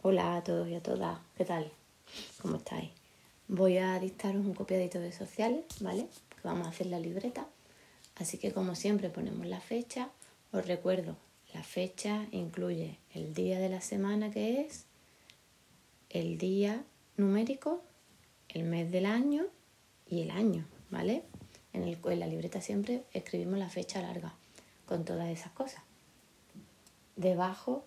Hola a todos y a todas, ¿qué tal? ¿Cómo estáis? Voy a dictaros un copiadito de sociales, ¿vale? Que vamos a hacer la libreta. Así que como siempre ponemos la fecha. Os recuerdo, la fecha incluye el día de la semana que es, el día numérico, el mes del año y el año, ¿vale? En la libreta siempre escribimos la fecha larga con todas esas cosas. Debajo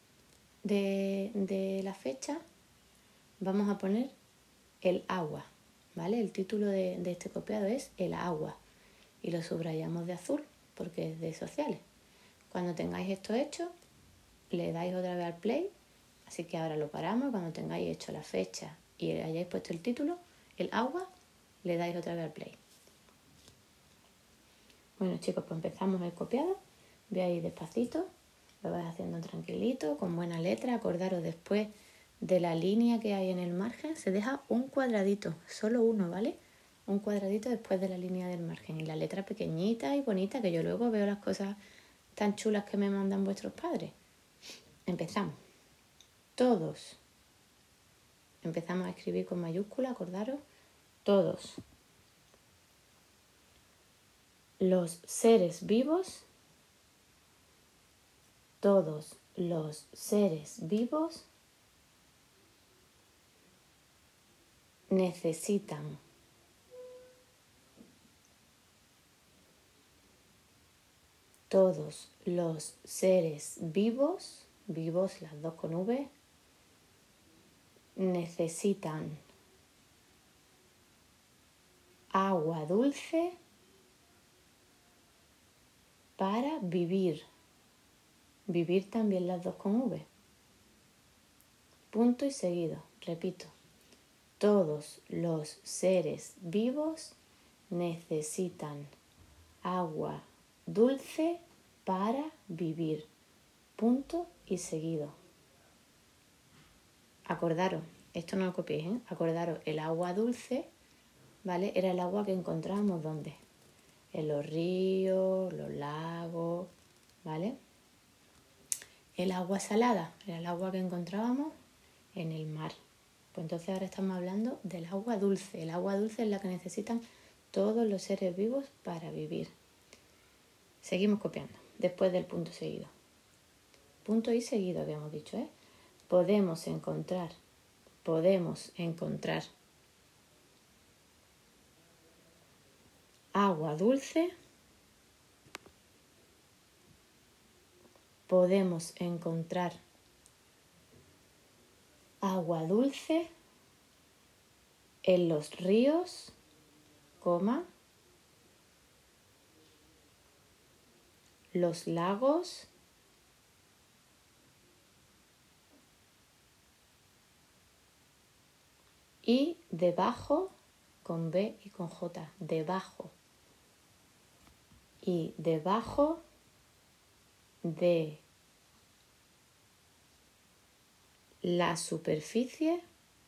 de la fecha vamos a poner el agua, ¿vale? El título de este copiado es el agua y lo subrayamos de azul porque es de sociales. Cuando tengáis esto hecho, le dais otra vez al play, así que ahora lo paramos. Cuando tengáis hecho la fecha y hayáis puesto el título, el agua, le dais otra vez al play. Bueno chicos, pues empezamos el copiado. Voy a ir despacito, lo vais haciendo tranquilito, con buena letra. Acordaros, después de la línea que hay en el margen se deja un cuadradito, solo uno, ¿vale? Un cuadradito después de la línea del margen y la letra pequeñita y bonita, que yo luego veo las cosas tan chulas que me mandan vuestros padres. Empezamos. Todos. Empezamos a escribir con mayúscula, acordaros. Todos los seres vivos, todos los seres vivos necesitan todos los seres vivos, vivos las dos con V, necesitan agua dulce para vivir. Vivir también las dos con V. Punto y seguido. Repito. Todos los seres vivos necesitan agua dulce para vivir. Punto y seguido. Acordaros, esto no lo copiéis, ¿eh? Acordaros, el agua dulce, ¿vale? Era el agua que encontrábamos ¿dónde? En los ríos, los lagos, ¿vale? El agua salada era el agua que encontrábamos en el mar. Pues entonces ahora estamos hablando del agua dulce. El agua dulce es la que necesitan todos los seres vivos para vivir. Seguimos copiando, después del punto seguido. Punto y seguido habíamos dicho, ¿eh? Podemos encontrar agua dulce. Podemos encontrar agua dulce en los ríos, los lagos y debajo, con B y con J, debajo. Y debajo de la superficie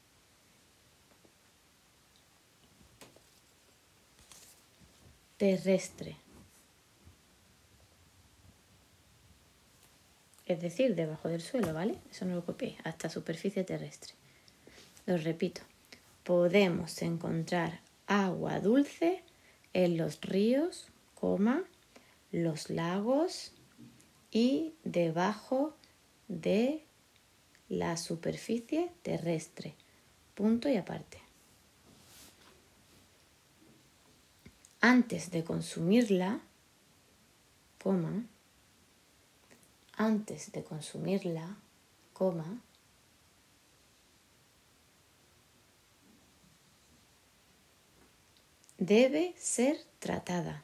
terrestre. Es decir, debajo del suelo, ¿vale? Eso no lo copié, hasta superficie terrestre. Lo repito. Podemos encontrar agua dulce en los ríos, los lagos y debajo de la superficie terrestre. Punto y aparte. Antes de consumirla, debe ser tratada.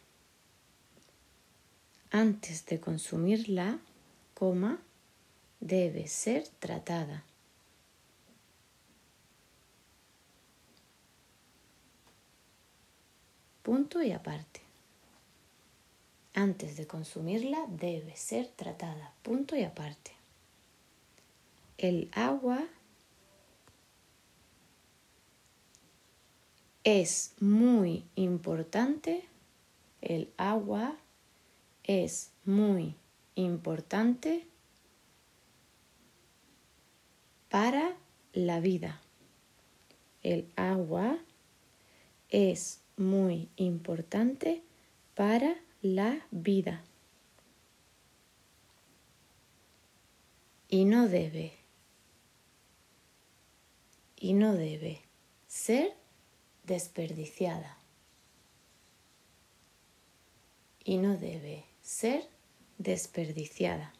Antes de consumirla, debe ser tratada. Punto y aparte. Antes de consumirla debe ser tratada. Punto y aparte. El agua es muy importante. El agua es muy importante para la vida. El agua es muy importante para la vida. Y no debe ser desperdiciada. Y no debe ser desperdiciada.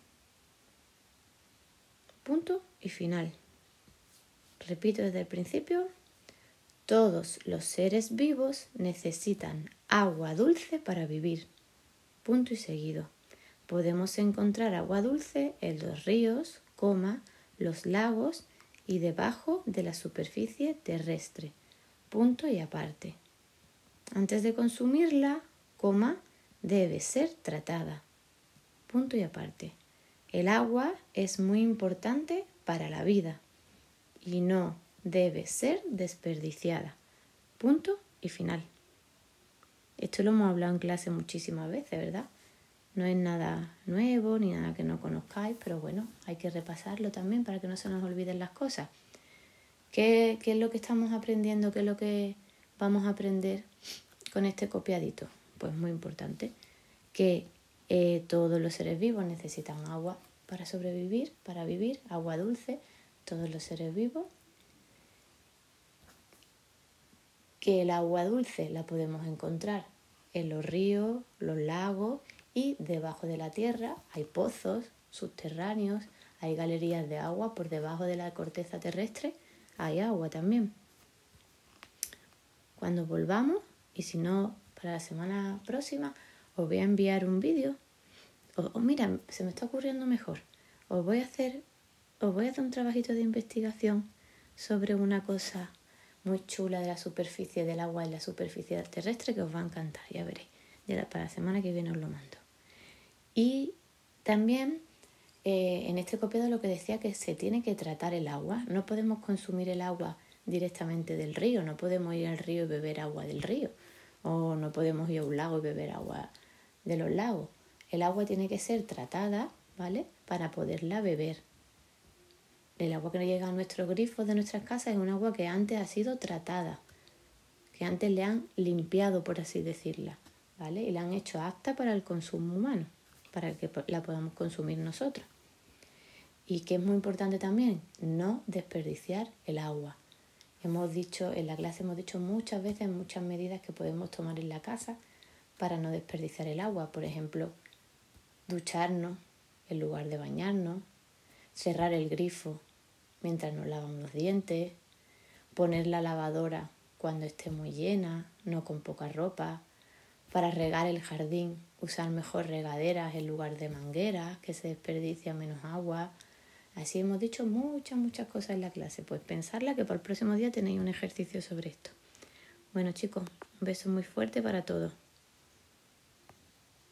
Punto y final. Repito desde el principio. Todos los seres vivos necesitan agua dulce para vivir. Punto y seguido. Podemos encontrar agua dulce en los ríos, los lagos y debajo de la superficie terrestre. Punto y aparte. Antes de consumirla, debe ser tratada. Punto y aparte. El agua es muy importante para la vida y no debe ser desperdiciada. Punto y final. Esto lo hemos hablado en clase muchísimas veces, ¿verdad? No es nada nuevo ni nada que no conozcáis, pero bueno, hay que repasarlo también para que no se nos olviden las cosas. ¿Qué es lo que estamos aprendiendo? ¿Qué es lo que vamos a aprender con este copiadito? Pues muy importante, que todos los seres vivos necesitan agua para sobrevivir, para vivir, agua dulce, todos los seres vivos. Que el agua dulce la podemos encontrar en los ríos, los lagos y debajo de la tierra. Hay pozos subterráneos, hay galerías de agua por debajo de la corteza terrestre, hay agua también. Cuando volvamos, y si no para la semana próxima, os voy a enviar un vídeo. Mira, se me está ocurriendo mejor. Os voy a hacer un trabajito de investigación sobre una cosa muy chula de la superficie del agua y la superficie terrestre que os va a encantar, ya veréis. Para la semana que viene os lo mando. Y también en este copiado lo que decía que se tiene que tratar el agua. No podemos consumir el agua directamente del río, no podemos ir al río y beber agua del río, o no podemos ir a un lago y beber agua de los lagos. El agua tiene que ser tratada, ¿vale? Para poderla beber. El agua que nos llega a nuestros grifos de nuestras casas es un agua que antes ha sido tratada, que antes le han limpiado, por así decirla, ¿vale? Y la han hecho apta para el consumo humano, para que la podamos consumir nosotros. Y que es muy importante también, no desperdiciar el agua. En la clase hemos dicho muchas veces, muchas medidas que podemos tomar en la casa para no desperdiciar el agua. Por ejemplo, ducharnos en lugar de bañarnos, cerrar el grifo mientras nos lavamos los dientes, poner la lavadora cuando esté muy llena, no con poca ropa. Para regar el jardín, usar mejor regaderas en lugar de mangueras, que se desperdicia menos agua. Así hemos dicho muchas cosas en la clase. Pues pensarla que para el próximo día tenéis un ejercicio sobre esto. Bueno chicos, un beso muy fuerte para todos.